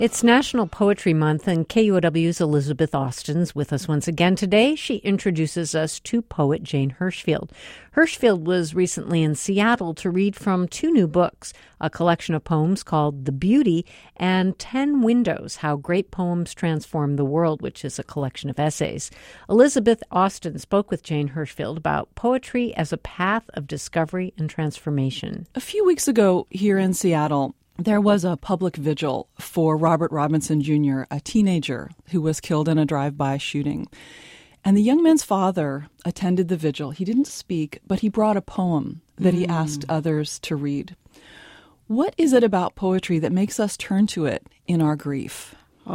It's National Poetry Month, and KUOW's Elizabeth Austin's with us once again today. She introduces us to poet Jane Hirshfield. Hirshfield was recently in Seattle to read from two new books, a collection of poems called The Beauty and 10 Windows, How Great Poems Transform the World, which is a collection of essays. Elizabeth Austin spoke with Jane Hirshfield about poetry as a path of discovery and transformation. A few weeks ago here in Seattle, there was a public vigil for Robert Robinson Jr., a teenager who was killed in a drive-by shooting. And the young man's father attended the vigil. He didn't speak, but he brought a poem that he asked others to read. What is it about poetry that makes us turn to it in our grief?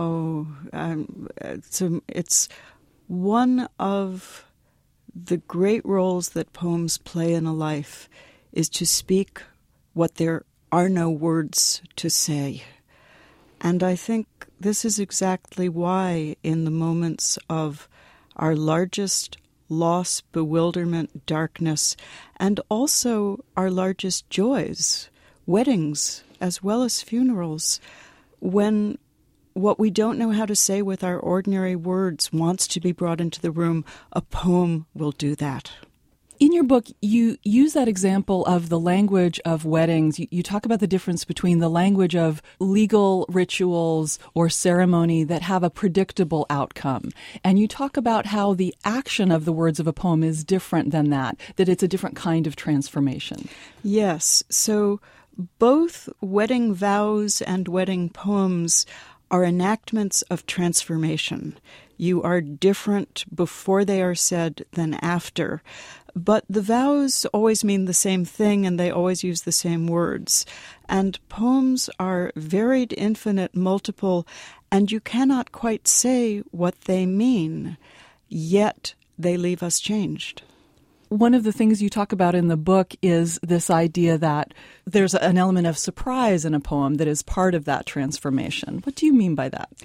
It's one of the great roles that poems play in a life is to speak what there are no words to say. And I think this is exactly why in the moments of our largest loss, bewilderment, darkness, and also our largest joys, weddings as well as funerals, when what we don't know how to say with our ordinary words wants to be brought into the room, a poem will do that. In your book, you use that example of the language of weddings. You talk about the difference between the language of legal rituals or ceremony that have a predictable outcome. And you talk about how the action of the words of a poem is different than that it's a different kind of transformation. Yes. So both wedding vows and wedding poems are enactments of transformation. You are different before they are said than after. But the vows always mean the same thing, and they always use the same words. And poems are varied, infinite, multiple, and you cannot quite say what they mean, yet they leave us changed. One of the things you talk about in the book is this idea that there's an element of surprise in a poem that is part of that transformation. What do you mean by that?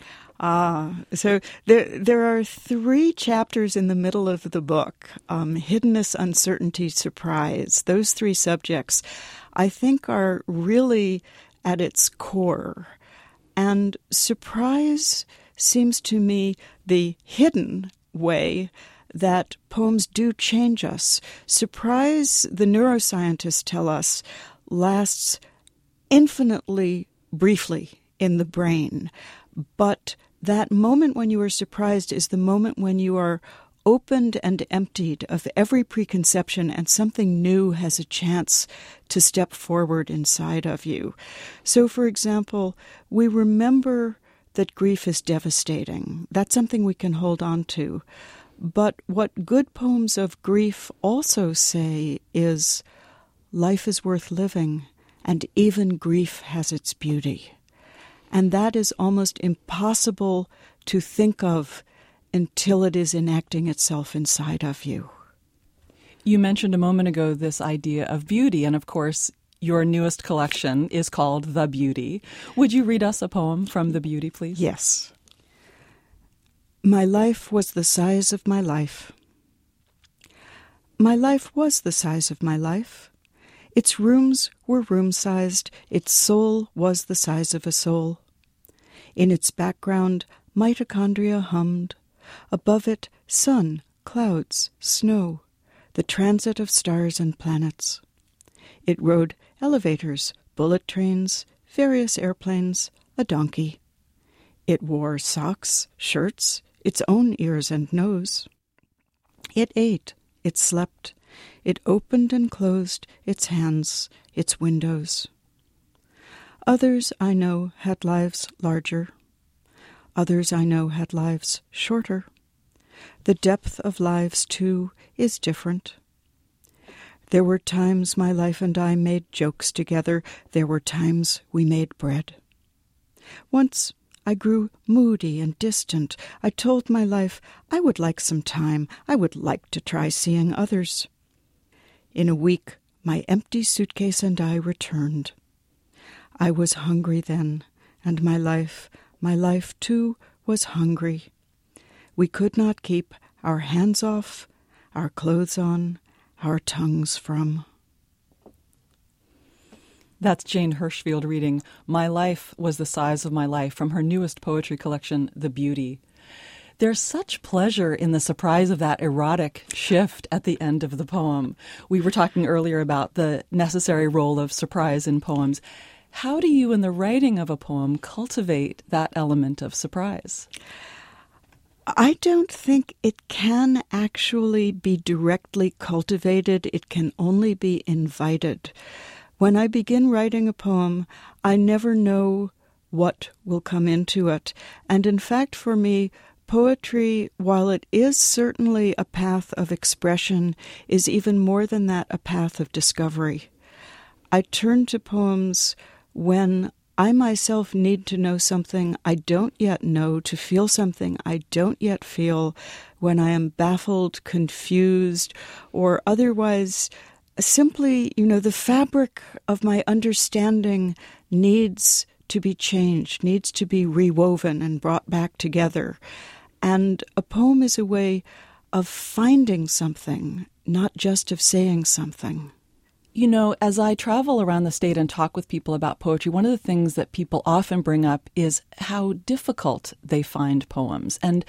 So there are 3 chapters in the middle of the book, hiddenness, uncertainty, surprise. Those 3 subjects, I think, are really at its core. And surprise seems to me the hidden way that poems do change us. Surprise, the neuroscientists tell us, lasts infinitely briefly in the brain. But that moment when you are surprised is the moment when you are opened and emptied of every preconception and something new has a chance to step forward inside of you. So, for example, we remember that grief is devastating. That's something we can hold on to. But what good poems of grief also say is life is worth living, and even grief has its beauty. And that is almost impossible to think of until it is enacting itself inside of you. You mentioned a moment ago this idea of beauty, and of course, your newest collection is called The Beauty. Would you read us a poem from The Beauty, please? Yes. My life was the size of my life. My life was the size of my life. Its rooms were room-sized, its soul was the size of a soul. In its background, mitochondria hummed. Above it, sun, clouds, snow, the transit of stars and planets. It rode elevators, bullet trains, various airplanes, a donkey. It wore socks, shirts, its own ears and nose. It ate, it slept. It opened and closed its hands, its windows. Others I know had lives larger. Others I know had lives shorter. The depth of lives, too, is different. There were times my life and I made jokes together. There were times we made bread. Once I grew moody and distant. I told my life I would like some time. I would like to try seeing others. In a week, my empty suitcase and I returned. I was hungry then, and my life too was hungry. We could not keep our hands off, our clothes on, our tongues from. That's Jane Hirshfield reading My Life Was the Size of My Life from her newest poetry collection, The Beauty. There's such pleasure in the surprise of that erotic shift at the end of the poem. We were talking earlier about the necessary role of surprise in poems. How do you, in the writing of a poem, cultivate that element of surprise? I don't think it can actually be directly cultivated. It can only be invited. When I begin writing a poem, I never know what will come into it. And in fact, for me, poetry, while it is certainly a path of expression, is even more than that, a path of discovery. I turn to poems when I myself need to know something I don't yet know, to feel something I don't yet feel, when I am baffled, confused, or otherwise simply, the fabric of my understanding needs to be changed, needs to be rewoven and brought back together. And a poem is a way of finding something, not just of saying something. As I travel around the state and talk with people about poetry, one of the things that people often bring up is how difficult they find poems. And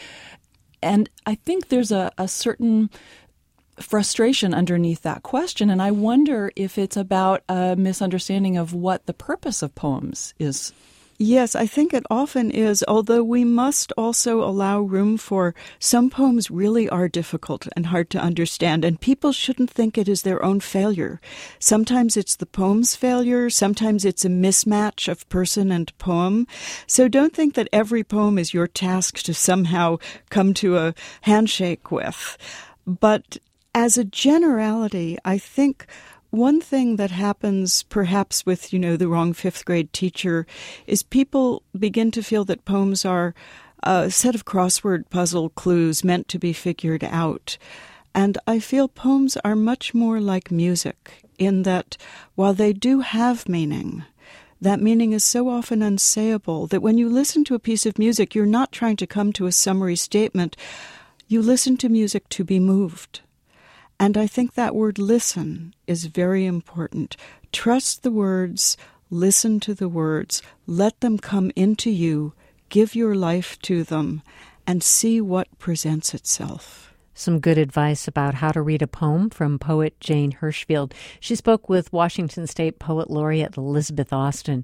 I think there's a certain frustration underneath that question, and I wonder if it's about a misunderstanding of what the purpose of poems is. Yes, I think it often is, although we must also allow room for some poems really are difficult and hard to understand, and people shouldn't think it is their own failure. Sometimes it's the poem's failure, sometimes it's a mismatch of person and poem. So don't think that every poem is your task to somehow come to a handshake with. But as a generality, I think one thing that happens perhaps with, the wrong fifth grade teacher is people begin to feel that poems are a set of crossword puzzle clues meant to be figured out. And I feel poems are much more like music in that while they do have meaning, that meaning is so often unsayable that when you listen to a piece of music, you're not trying to come to a summary statement. You listen to music to be moved. And I think that word listen is very important. Trust the words, listen to the words, let them come into you, give your life to them, and see what presents itself. Some good advice about how to read a poem from poet Jane Hirshfield. She spoke with Washington State Poet Laureate Elizabeth Austin.